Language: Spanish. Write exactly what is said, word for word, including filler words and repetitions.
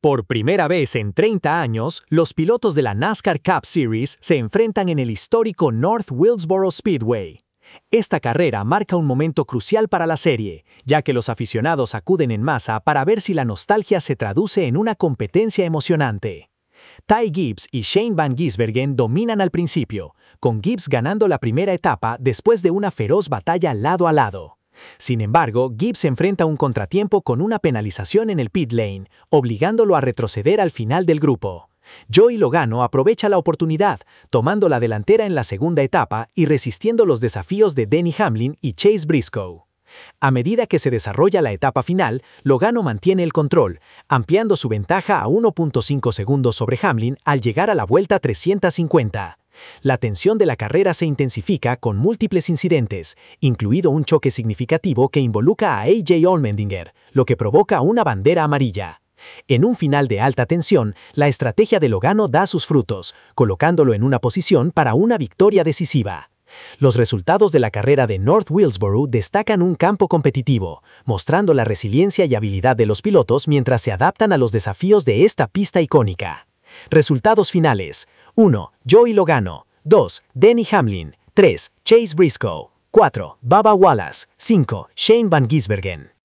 Por primera vez en treinta años, los pilotos de la NASCAR Cup Series se enfrentan en el histórico North Wilkesboro Speedway. Esta carrera marca un momento crucial para la serie, ya que los aficionados acuden en masa para ver si la nostalgia se traduce en una competencia emocionante. Ty Gibbs y Shane Van Gisbergen dominan al principio, con Gibbs ganando la primera etapa después de una feroz batalla lado a lado. Sin embargo, Gibbs enfrenta un contratiempo con una penalización en el pit lane, obligándolo a retroceder al final del grupo. Joey Logano aprovecha la oportunidad, tomando la delantera en la segunda etapa y resistiendo los desafíos de Denny Hamlin y Chase Briscoe. A medida que se desarrolla la etapa final, Logano mantiene el control, ampliando su ventaja a uno punto cinco segundos sobre Hamlin al llegar a la vuelta trescientos cincuenta. La tensión de la carrera se intensifica con múltiples incidentes, incluido un choque significativo que involucra a A J Allmendinger, lo que provoca una bandera amarilla. En un final de alta tensión, la estrategia de Logano da sus frutos, colocándolo en una posición para una victoria decisiva. Los resultados de la carrera de North Wilkesboro destacan un campo competitivo, mostrando la resiliencia y habilidad de los pilotos mientras se adaptan a los desafíos de esta pista icónica. Resultados finales: uno. Joey Logano. dos. Denny Hamlin. tres. Chase Briscoe. cuatro. Bubba Wallace. cinco. Shane Van Gisbergen.